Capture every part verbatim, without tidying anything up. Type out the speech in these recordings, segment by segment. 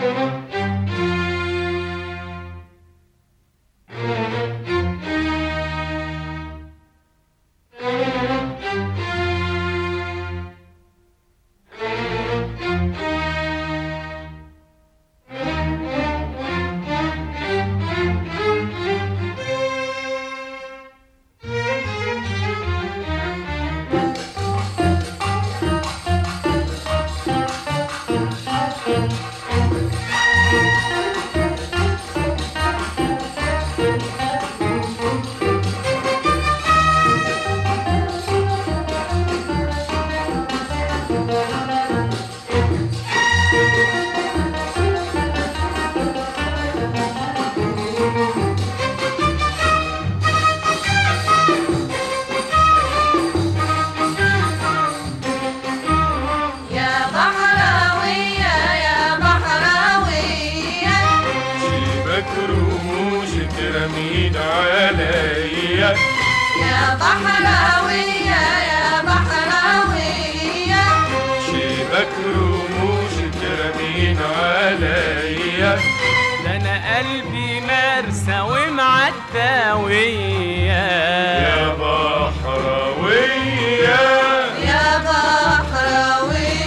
رميد عليا يا بحراوية يا بحراوية شيبك رموشك رميد عليا ده انا قلبي مرسى ومعداوية يا بحراوية يا بحراوية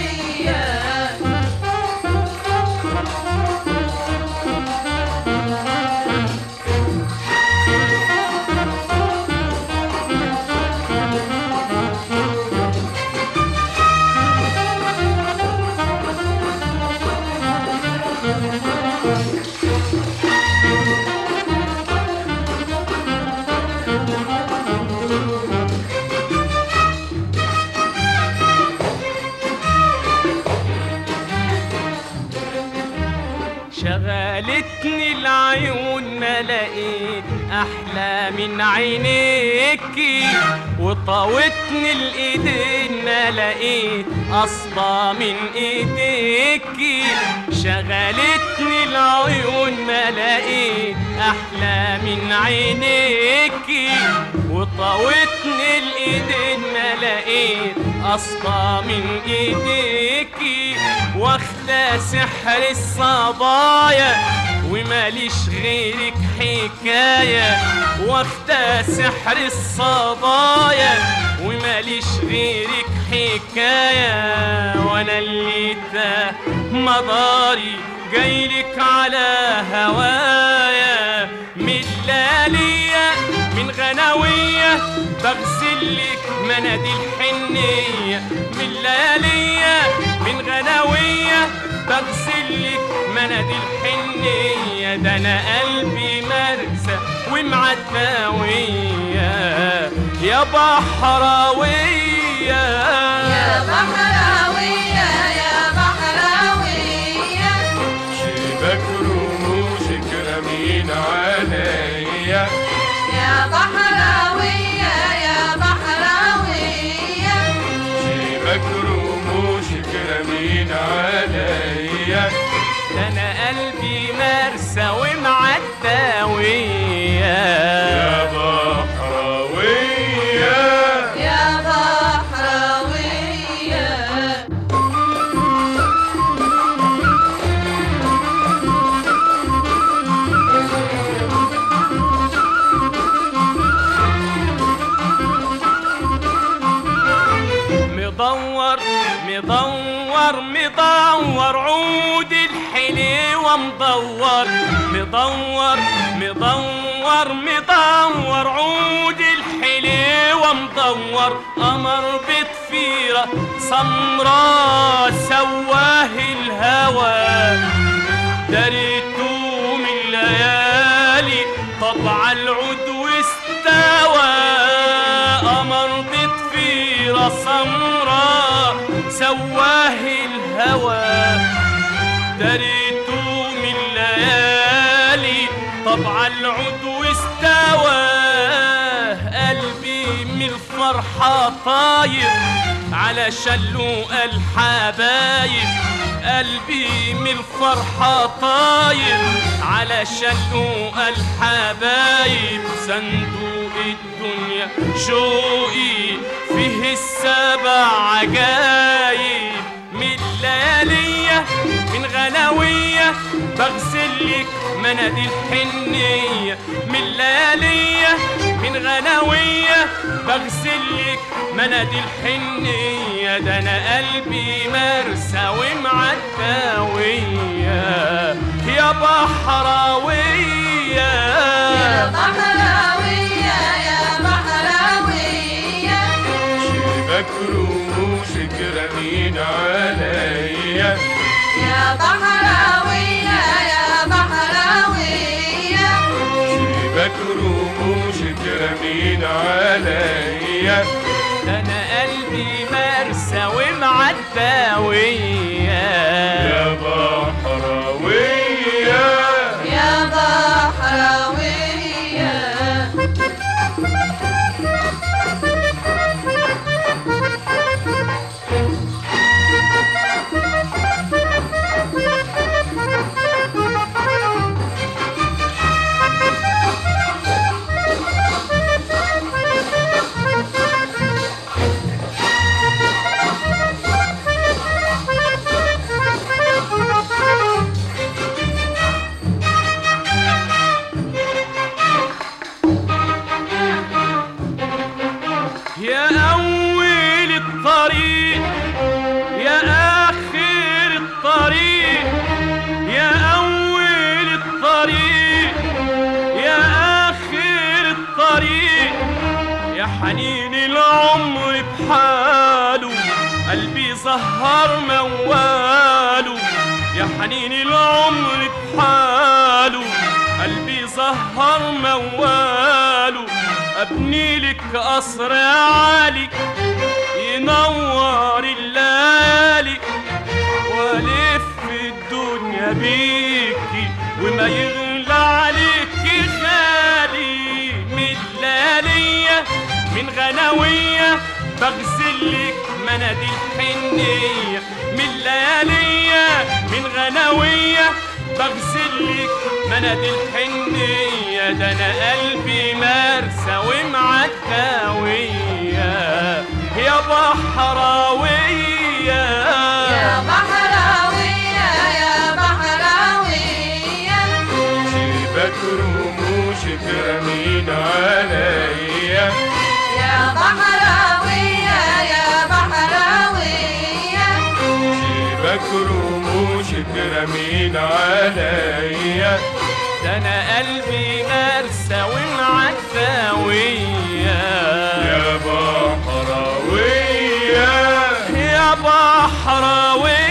شغلتني العيون ما لقيت احلى من عينيكي وطاوتني الايدين ما لقيت اصفى من ايديكي شغلتني العيون ما لقيت احلى من عينيكي وطاوتني الايدين ما لقيت اصفى من ايديكي واخدة سحر الصبايا وماليش غيرك حكاية واخدة سحر الصبايا وماليش غيرك حكاية وانا اللي تاه مداري جايلك على هوايا من ليالية من غناوية بغسلك مناديل حنية من ليالية من غناوية بغسلك مناديل حنية ده انا قلبي مرسى ومعداوية يا بحراوية يا بحراوية يا بحراوية شيبك رموشك رمين عليا يا بحراوية يا بحراوية شيبك رموشك رمين عليا ده انا قلبي مرسى ومعداوية يا بحراوية يا بحراوية مدور مدور مدور عود الحليوة مدور مدور مدور مدور عود الحليوة مدور قمر بضفيرة سمرا سواه الهوى دريته من الليالي طبع العود واستوى قمر بضفيرة سمرا سواه الهوى دريته من الليالي طبع العود واستوى قلبي من الفرحة طاير على شلوق الحبايب قلبي من الفرحة طاير على شلوق الحبايب صندوق الدنيا شوقي فيه السبع عجايب من ليالية من غناوية بغسلك مناديل حنية من ليالية من غناوية بغسلك مناديل حنية ده أنا قلبي مرسى ومعداوية يا بحراوية يا بحراوية يا بحراوية شبك رموشك رمين عليا يا بحراوية يا بحراوية شبك رموشك رمين عليا ده أنا قلبي مرسى ومعداوية يا بحراوية يا بحراوية يا أول الطريق يا آخر الطريق يا أول الطريق يا آخر الطريق يا حنين العمر بحاله قلبي سهر مواله يا حنين العمر بحاله قلبي سهر مواله أبني لك قصر عالي ينور الليالي والف الدنيا بيكي وما يغلى عليكي غالي من ليالية من غناوية بغسلك مناديل حنية من ليالية من غناوية بغسلك مناديل حنية ده أنا قلبي مرسى ومعداوية يا بحراوية يا بحراوية يا بحراوية شبك رموشك رمين عليا يا بحراوية يا بحراوية شبك رموشك رمين عليا ده أنا قلبي مرسى ومعداوية يا بحراوية يا بحراوية